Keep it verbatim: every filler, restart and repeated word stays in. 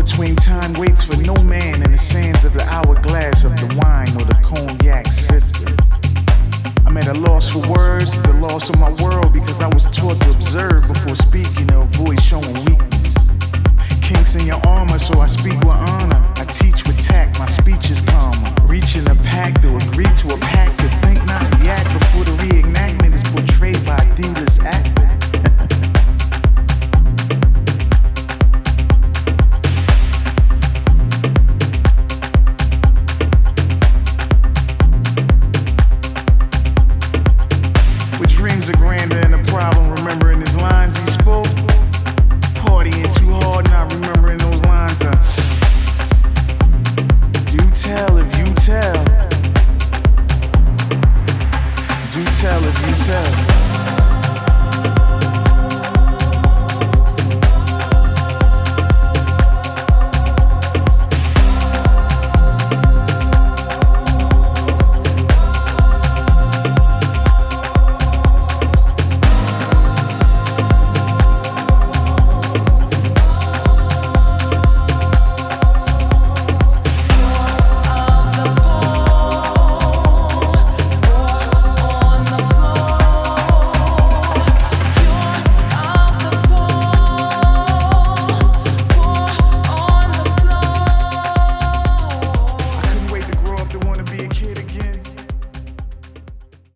between time waits for no man in the sands of the hourglass of the wine or the cognac sifter. I'm at a loss for words, the loss of my world, because I was taught to observe before speaking to avoid showing weakness. Kinks in your armor, so I speak